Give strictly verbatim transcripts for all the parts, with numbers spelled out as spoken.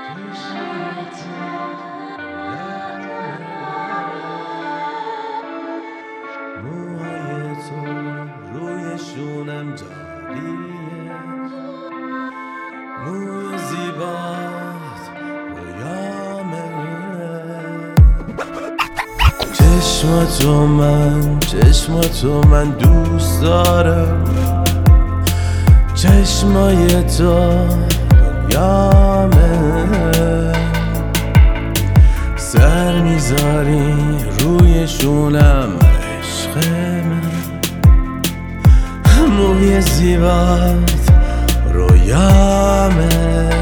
موهای تو روی شونم جاریه، موی زیبات رویامه. چشماتو من چشماتو من دوست دارم، چشمای تو دنیامه. سر میذاری روی شونم عشق من، موی زیبات رویامه.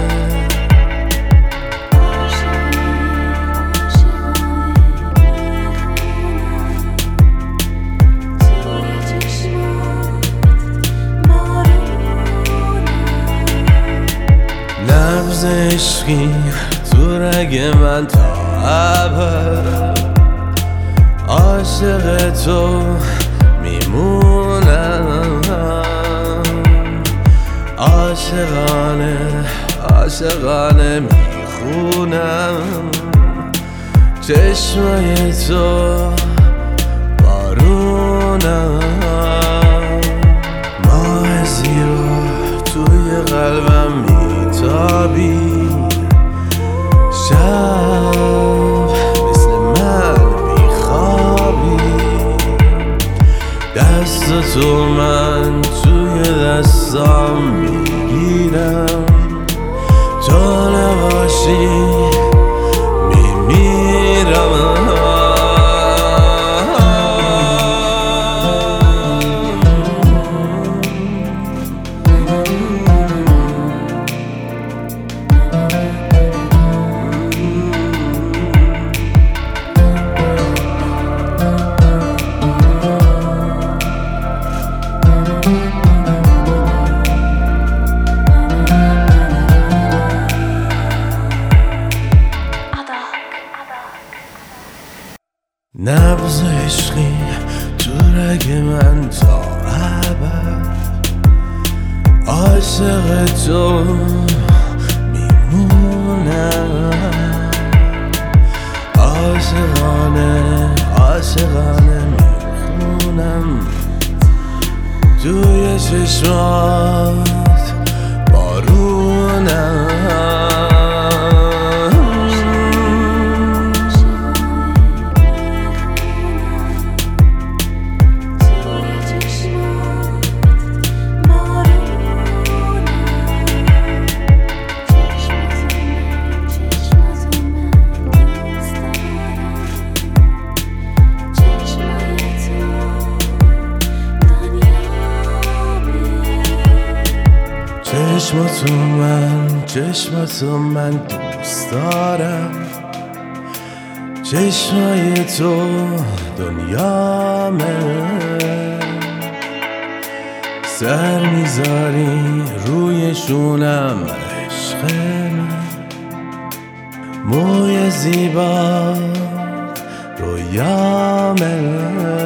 نبض عشقی تو رگ من تا ابد، عاشق تو میمونم. عاشقانه عاشقانه میخونم، چشمای تو بارونم. ماه زیبا توی قلبم میتابی، شب مثل من میخوابی. دست تو من توی دستام میگیرم، تو نباشی میمیرم. نبض عشقی تو رگ من تا ابد، عاشق تو میمونم. عاشقانه عاشقانه میخونم، توی چشمات بارونم. چشماتو من چشماتو من دوست دارم، چشمای تو دنیامه. سر میذاری روی شونم عشق من، موی زیبا رویامه.